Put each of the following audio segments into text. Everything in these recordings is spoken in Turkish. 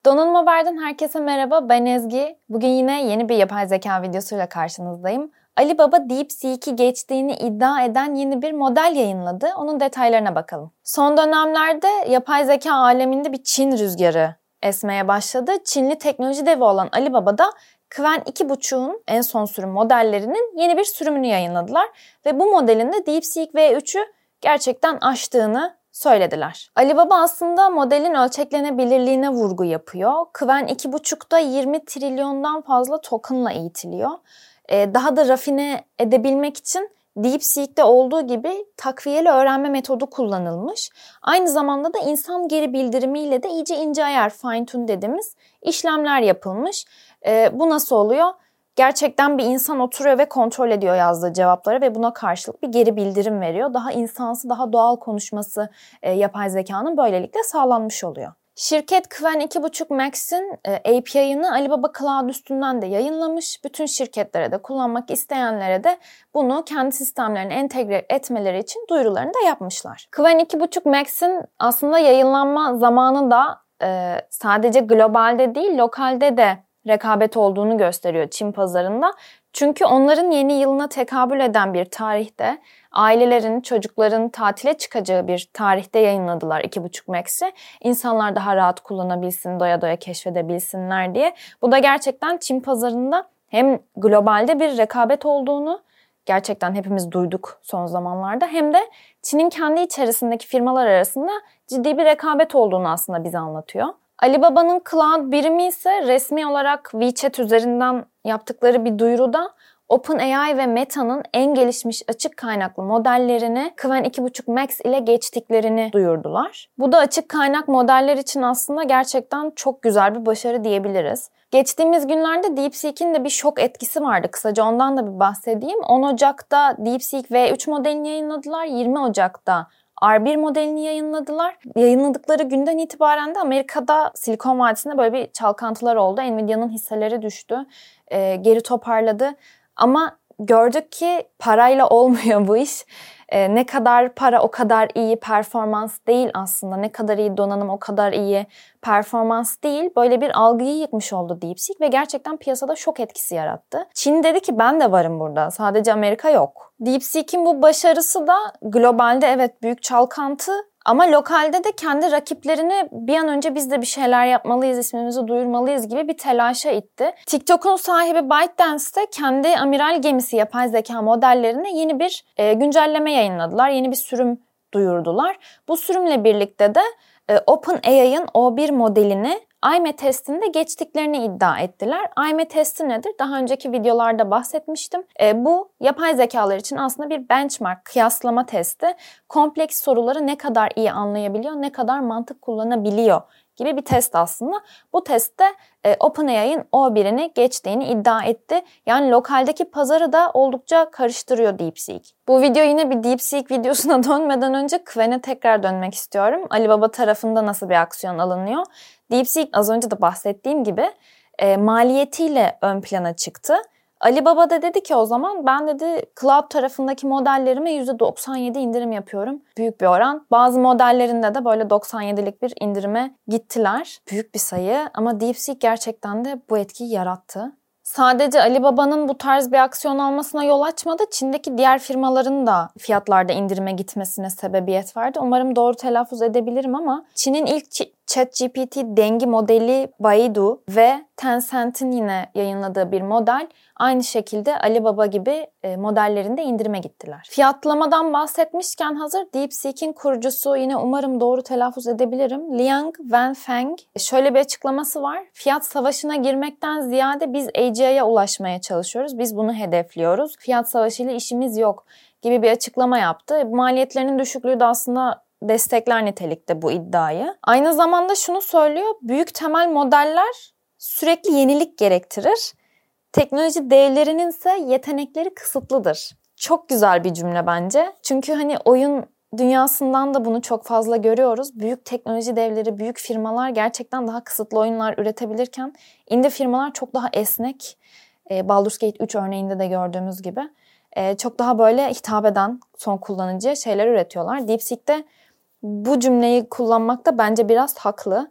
Donanım Haber'den herkese merhaba, ben Ezgi. Bugün yine yeni bir yapay zeka videosuyla karşınızdayım. Alibaba DeepSeek'i geçtiğini iddia eden yeni bir model yayınladı. Onun detaylarına bakalım. Son dönemlerde yapay zeka aleminde bir Çin rüzgarı esmeye başladı. Çinli teknoloji devi olan Alibaba da Qwen 2.5'un en son sürüm modellerinin yeni bir sürümünü yayınladılar. Ve bu modelin de DeepSeek V3'ü gerçekten aştığını söylediler. Alibaba aslında modelin ölçeklenebilirliğine vurgu yapıyor. Qwen 2.5'da 20 trilyondan fazla tokenla eğitiliyor. Daha da rafine edebilmek için DeepSeek'te olduğu gibi takviyeli öğrenme metodu kullanılmış. Aynı zamanda da insan geri bildirimiyle de iyice ince ayar, fine tune dediğimiz işlemler yapılmış. Bu nasıl oluyor? Gerçekten bir insan oturuyor ve kontrol ediyor yazdığı cevapları ve buna karşılık bir geri bildirim veriyor. Daha insansı, daha doğal konuşması yapay zekanın böylelikle sağlanmış oluyor. Şirket Qwen 2.5 Max'in API'ını Alibaba Cloud üstünden de yayınlamış. Bütün şirketlere de kullanmak isteyenlere de bunu kendi sistemlerine entegre etmeleri için duyurularını da yapmışlar. Qwen 2.5 Max'in aslında yayınlanma zamanı da sadece globalde değil, lokalde de rekabet olduğunu gösteriyor Çin pazarında. Çünkü onların yeni yılına tekabül eden bir tarihte, ailelerin, çocukların tatile çıkacağı bir tarihte yayınladılar 2.5 Max'i. İnsanlar daha rahat kullanabilsin, doya doya keşfedebilsinler diye. Bu da gerçekten Çin pazarında hem globalde bir rekabet olduğunu gerçekten hepimiz duyduk son zamanlarda, hem de Çin'in kendi içerisindeki firmalar arasında ciddi bir rekabet olduğunu aslında bize anlatıyor. Alibaba'nın Cloud birimi ise resmi olarak WeChat üzerinden yaptıkları bir duyuruda OpenAI ve Meta'nın en gelişmiş açık kaynaklı modellerini Qwen 2.5 Max ile geçtiklerini duyurdular. Bu da açık kaynak modeller için aslında gerçekten çok güzel bir başarı diyebiliriz. Geçtiğimiz günlerde DeepSeek'in de bir şok etkisi vardı. Kısaca ondan da bir bahsedeyim. 10 Ocak'ta DeepSeek V3 modelini yayınladılar. 20 Ocak'ta R1 modelini yayınladılar. Yayınladıkları günden itibaren de Amerika'da Silikon Vadisi'nde böyle bir çalkantılar oldu. Nvidia'nın hisseleri düştü. Geri toparladı. Ama gördük ki parayla olmuyor bu iş. Ne kadar para o kadar iyi performans değil aslında. Ne kadar iyi donanım o kadar iyi performans değil. Böyle bir algıyı yıkmış oldu DeepSeek ve gerçekten piyasada şok etkisi yarattı. Çin dedi ki ben de varım burada. Sadece Amerika yok. DeepSeek'in bu başarısı da globalde evet büyük çalkantı, ama lokalde de kendi rakiplerini bir an önce biz de bir şeyler yapmalıyız, ismimizi duyurmalıyız gibi bir telaşa itti. TikTok'un sahibi ByteDance de kendi amiral gemisi yapay zeka modellerine yeni bir güncelleme yayınladılar. Yeni bir sürüm duyurdular. Bu sürümle birlikte de OpenAI'ın O1 modelini AIME testinde geçtiklerini iddia ettiler. AIME testi nedir? Daha önceki videolarda bahsetmiştim. Bu yapay zekalar için aslında bir benchmark, kıyaslama testi. Kompleks soruları ne kadar iyi anlayabiliyor, ne kadar mantık kullanabiliyor gibi bir test aslında. Bu testte OpenAI'ın O1'ini geçtiğini iddia etti. Yani lokaldeki pazarı da oldukça karıştırıyor DeepSeek. Bu video yine bir DeepSeek videosuna dönmeden önce Qwen'e tekrar dönmek istiyorum. Alibaba tarafında nasıl bir aksiyon alınıyor? DeepSeek az önce de bahsettiğim gibi maliyetiyle ön plana çıktı. Alibaba da dedi ki o zaman ben dedi cloud tarafındaki modellerime %97 indirim yapıyorum. Büyük bir oran. Bazı modellerinde de böyle 97'lik bir indirime gittiler. Büyük bir sayı ama DeepSeek gerçekten de bu etkiyi yarattı. Sadece Alibaba'nın bu tarz bir aksiyon almasına yol açmadı. Çin'deki diğer firmaların da fiyatlarda indirime gitmesine sebebiyet verdi. Umarım doğru telaffuz edebilirim ama Çin'in ilk ChatGPT dengi modeli Baidu ve Tencent'in yine yayınladığı bir model aynı şekilde Alibaba gibi modellerinde indirime gittiler. Fiyatlamadan bahsetmişken hazır DeepSeek'in kurucusu, yine umarım doğru telaffuz edebilirim, Liang Wenfeng şöyle bir açıklaması var. Fiyat savaşına girmekten ziyade biz AGI'ye ulaşmaya çalışıyoruz. Biz bunu hedefliyoruz. Fiyat savaşıyla işimiz yok gibi bir açıklama yaptı. Maliyetlerinin düşüklüğü de aslında destekler nitelikte bu iddiayı. Aynı zamanda şunu söylüyor. Büyük temel modeller sürekli yenilik gerektirir. Teknoloji devlerinin ise yetenekleri kısıtlıdır. Çok güzel bir cümle bence. Çünkü hani oyun dünyasından da bunu çok fazla görüyoruz. Büyük teknoloji devleri, büyük firmalar gerçekten daha kısıtlı oyunlar üretebilirken indie firmalar çok daha esnek. Baldur's Gate 3 örneğinde de gördüğümüz gibi. Çok daha böyle hitap eden son kullanıcıya şeyler üretiyorlar. DeepSeek'te bu cümleyi kullanmakta bence biraz haklı.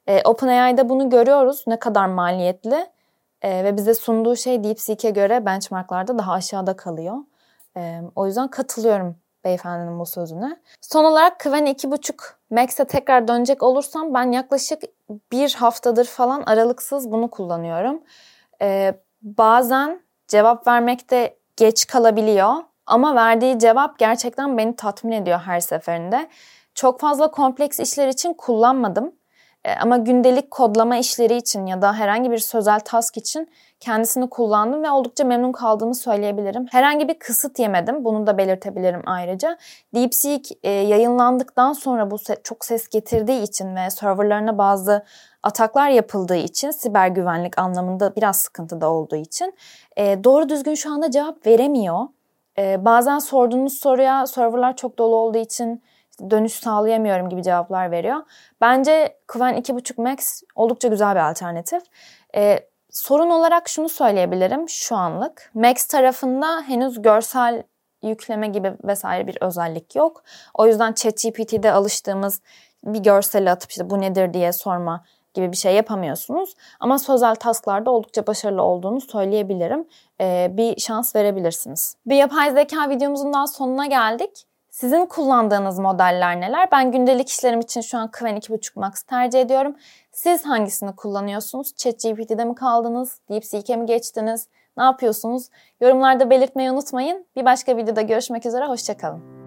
OpenAI'da bunu görüyoruz. Ne kadar maliyetli. Ve bize sunduğu şey DeepSeek'e göre benchmarklarda daha aşağıda kalıyor. O yüzden katılıyorum beyefendinin bu sözüne. Son olarak Kven 2.5 Max'e tekrar dönecek olursam ben yaklaşık bir haftadır falan aralıksız bunu kullanıyorum. Bazen cevap vermekte geç kalabiliyor ama verdiği cevap gerçekten beni tatmin ediyor her seferinde. Çok fazla kompleks işler için kullanmadım. Ama gündelik kodlama işleri için ya da herhangi bir sözel task için kendisini kullandım ve oldukça memnun kaldığımı söyleyebilirim. Herhangi bir kısıt yemedim. Bunu da belirtebilirim ayrıca. DeepSeek yayınlandıktan sonra bu çok ses getirdiği için ve serverlarına bazı ataklar yapıldığı için, siber güvenlik anlamında biraz sıkıntıda olduğu için doğru düzgün şu anda cevap veremiyor. Bazen sorduğunuz soruya serverlar çok dolu olduğu için dönüş sağlayamıyorum gibi cevaplar veriyor. Bence Kven 2.5 Max oldukça güzel bir alternatif. Sorun olarak şunu söyleyebilirim şu anlık. Max tarafında henüz görsel yükleme gibi vesaire bir özellik yok. O yüzden ChatGPT'de alıştığımız bir görseli atıp işte bu nedir diye sorma gibi bir şey yapamıyorsunuz. Ama sözel tasklarda oldukça başarılı olduğunu söyleyebilirim. Bir şans verebilirsiniz. Bir yapay zeka videomuzun daha sonuna geldik. Sizin kullandığınız modeller neler? Ben gündelik işlerim için şu an Kven 2.5 Max tercih ediyorum. Siz hangisini kullanıyorsunuz? ChatGPT'de mi kaldınız? DeepSeek'e mi geçtiniz? Ne yapıyorsunuz? Yorumlarda belirtmeyi unutmayın. Bir başka videoda görüşmek üzere. Hoşça kalın.